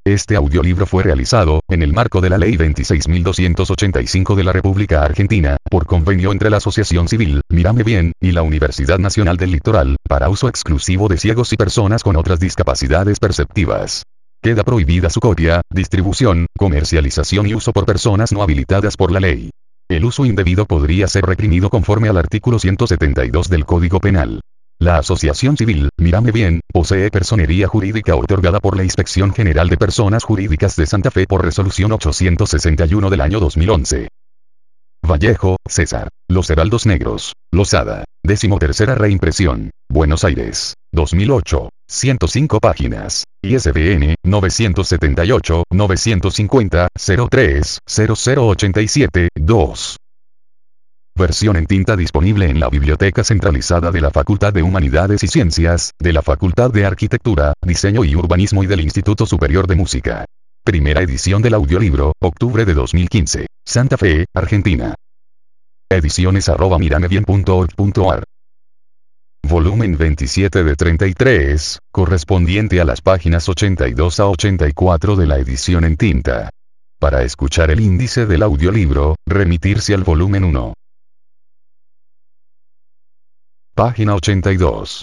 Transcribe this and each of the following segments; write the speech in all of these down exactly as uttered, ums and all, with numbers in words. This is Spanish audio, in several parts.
Este audiolibro fue realizado, en el marco de la Ley veintiséis mil doscientos ochenta y cinco de la República Argentina, por convenio entre la Asociación Civil, Mírame Bien, y la Universidad Nacional del Litoral, para uso exclusivo de ciegos y personas con otras discapacidades perceptivas. Queda prohibida su copia, distribución, comercialización y uso por personas no habilitadas por la ley. El uso indebido podría ser reprimido conforme al artículo ciento setenta y dos del Código Penal. La Asociación Civil, Mírame Bien, posee personería jurídica otorgada por la Inspección General de Personas Jurídicas de Santa Fe por resolución ochocientos sesenta y uno del año dos mil once. Vallejo, César. Los Heraldos Negros. Losada. Decimotercera reimpresión. Buenos Aires. dos mil ocho. ciento cinco páginas. I S B N, novecientos setenta y ocho, novecientos cincuenta, cero tres, cero cero ochenta y siete, dos. Versión en tinta disponible en la Biblioteca Centralizada de la Facultad de Humanidades y Ciencias, de la Facultad de Arquitectura, Diseño y Urbanismo y del Instituto Superior de Música. Primera edición del audiolibro, octubre de dos mil quince. Santa Fe, Argentina. Ediciones arroba miramebien punto org punto ar. Volumen veintisiete de treinta y tres, correspondiente a las páginas ochenta y dos a ochenta y cuatro de la edición en tinta. Para escuchar el índice del audiolibro, remitirse al volumen uno. Página ochenta y dos.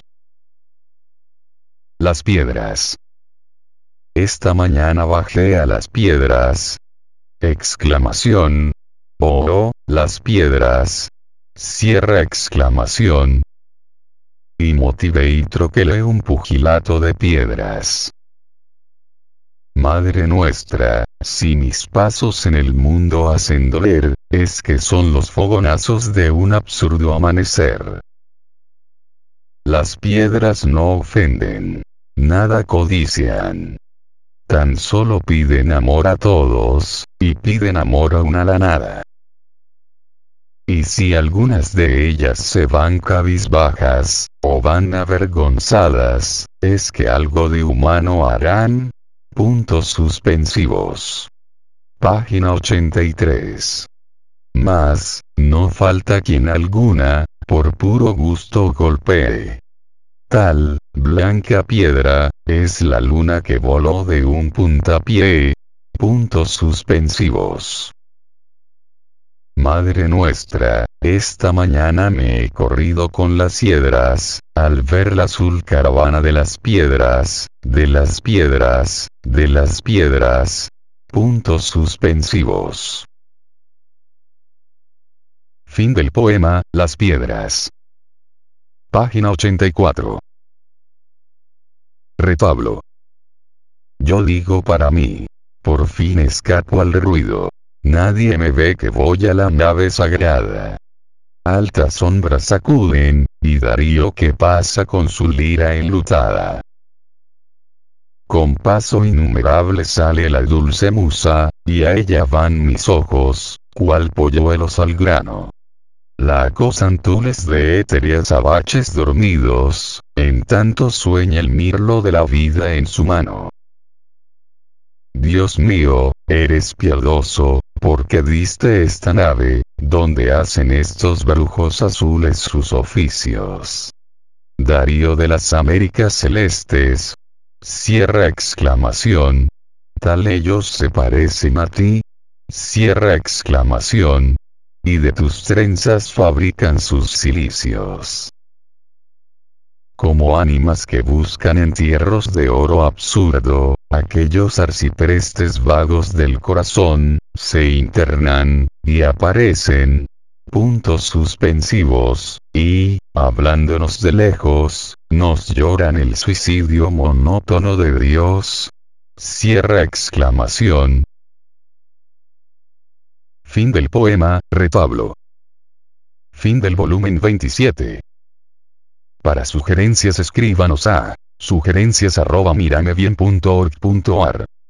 Las piedras. Esta mañana bajé a las piedras. Exclamación. Oh, las piedras. Cierra exclamación. Y motivé y troquelé un pugilato de piedras. Madre nuestra, si mis pasos en el mundo hacen doler, es que son los fogonazos de un absurdo amanecer. Las piedras no ofenden. Nada codician. Tan solo piden amor a todos, y piden amor aún a la nada. Y si algunas de ellas se van cabizbajas, o van avergonzadas, es que algo de humano harán. Puntos suspensivos. Página ochenta y tres. Mas, no falta quien alguna, por puro gusto golpee. Tal, blanca piedra, es la luna que voló de un puntapié. Puntos suspensivos. Madre nuestra, esta mañana me he corrido con las hiedras, al ver la azul caravana de las piedras, de las piedras, de las piedras. Puntos suspensivos. Fin del poema, Las Piedras. Página ochenta y cuatro. Retablo. Yo digo para mí. Por fin escapo al ruido. Nadie me ve que voy a la nave sagrada. Altas sombras sacuden, y Darío que pasa con su lira enlutada. Con paso innumerable sale la dulce musa, y a ella van mis ojos, cual polluelos al grano. La acosan tules de étereas abaches dormidos, en tanto sueña el mirlo de la vida en su mano. Dios mío, eres piadoso, porque diste esta nave, donde hacen estos brujos azules sus oficios. Darío de las Américas Celestes. Cierra exclamación. Tal ellos se parecen a ti. Cierra exclamación. Y de tus trenzas fabrican sus cilicios. Como ánimas que buscan entierros de oro absurdo, aquellos arciprestes vagos del corazón, se internan, y aparecen. Puntos suspensivos, y, hablándonos de lejos, nos lloran el suicidio monótono de Dios. Cierra exclamación. Fin del poema, Retablo. Fin del volumen veintisiete. Para sugerencias escríbanos a sugerencias arroba miramebien punto org punto ar.